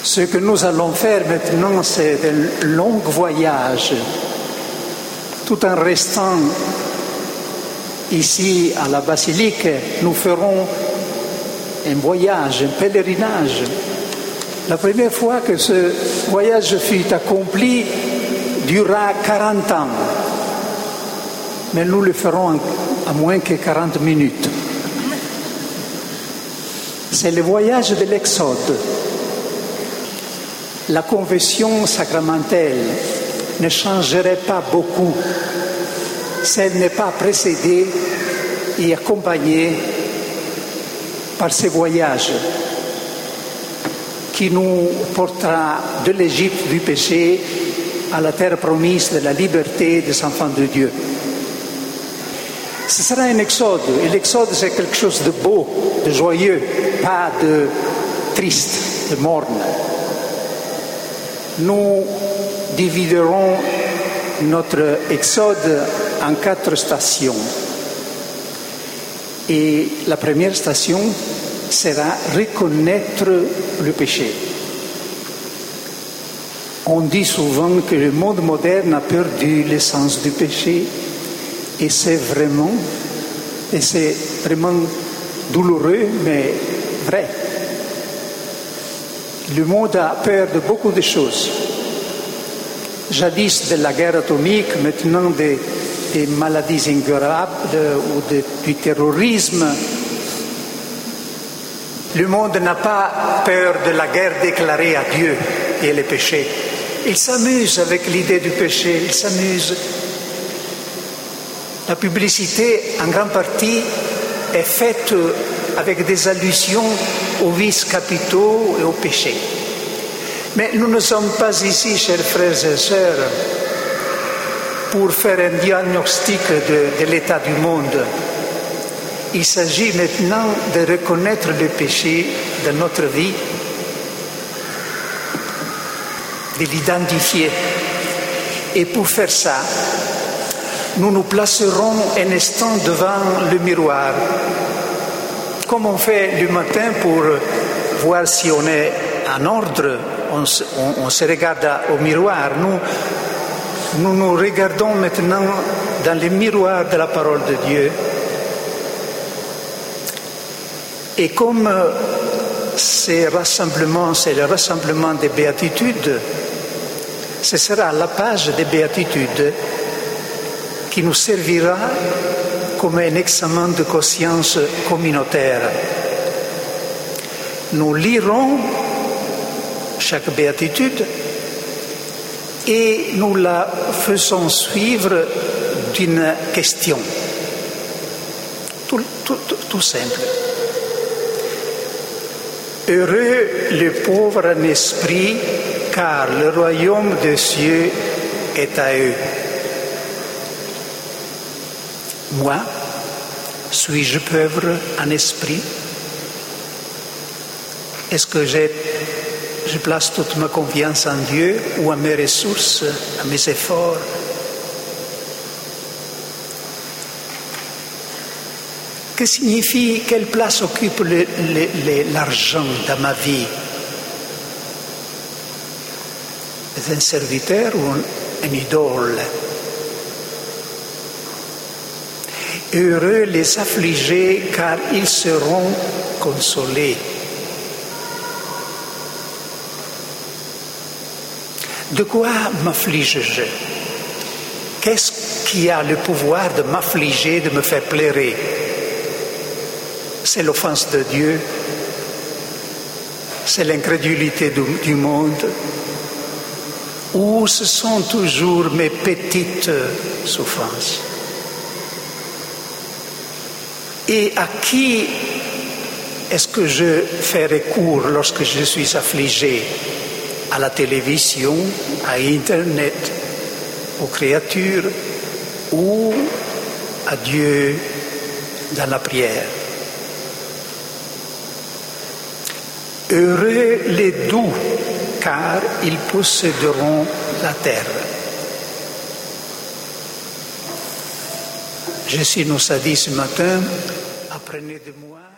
Ce que nous allons faire maintenant, c'est un long voyage. Tout en restant ici à la basilique, nous ferons un voyage, un pèlerinage. La première fois que ce voyage fut accompli durera 40 ans. Mais nous le ferons à moins que 40 minutes. C'est le voyage de l'Exode. La confession sacramentelle ne changerait pas beaucoup si elle n'est pas précédée et accompagnée par ce voyage qui nous portera de l'Égypte du péché à la terre promise de la liberté des enfants de Dieu. Ce sera un exode, et l'exode c'est quelque chose de beau, de joyeux, pas de triste, de morne. Nous dividerons notre exode en 4 stations. Et la première station sera reconnaître le péché. On dit souvent que le monde moderne a perdu l'essence du péché, et c'est vraiment douloureux, mais vrai. Le monde a peur de beaucoup de choses. Jadis de la guerre atomique, maintenant des maladies incurables ou du terrorisme. Le monde n'a pas peur de la guerre déclarée à Dieu et le péché. Il s'amuse avec l'idée du péché, il s'amuse. La publicité, en grande partie, est faite avec des allusions aux vices capitaux et au péché. Mais nous ne sommes pas ici, chers frères et sœurs, pour faire un diagnostic de l'état du monde. Il s'agit maintenant de reconnaître le péché de notre vie, de l'identifier. Et pour faire ça, nous nous placerons un instant devant le miroir, comme on fait le matin pour voir si on est en ordre. On se regarde au miroir. Nous nous regardons maintenant dans le miroir de la parole de Dieu. Et comme c'est le rassemblement des béatitudes, ce sera la page des béatitudes qui nous servira comme un examen de conscience communautaire. Nous lirons chaque béatitude et nous la faisons suivre d'une question. Tout simple. Heureux les pauvres en esprit, car le royaume des cieux est à eux. Moi, suis-je pauvre en esprit? Est-ce que je place toute ma confiance en Dieu ou à mes ressources, à mes efforts? Que signifie, quelle place occupe l'argent dans ma vie? Est-ce un serviteur ou un idole? Heureux les affligés, car ils seront consolés. De quoi m'afflige-je? Qu'est-ce qui a le pouvoir de m'affliger, de me faire pleurer? C'est l'offense de Dieu, c'est l'incrédulité du monde, ou ce sont toujours mes petites souffrances? Et à qui est-ce que je fais recours lorsque je suis affligé? À la télévision, à Internet, aux créatures ou à Dieu dans la prière? Heureux les doux, car ils posséderont la terre. Jésus nous a dit ce matin, apprenez de moi.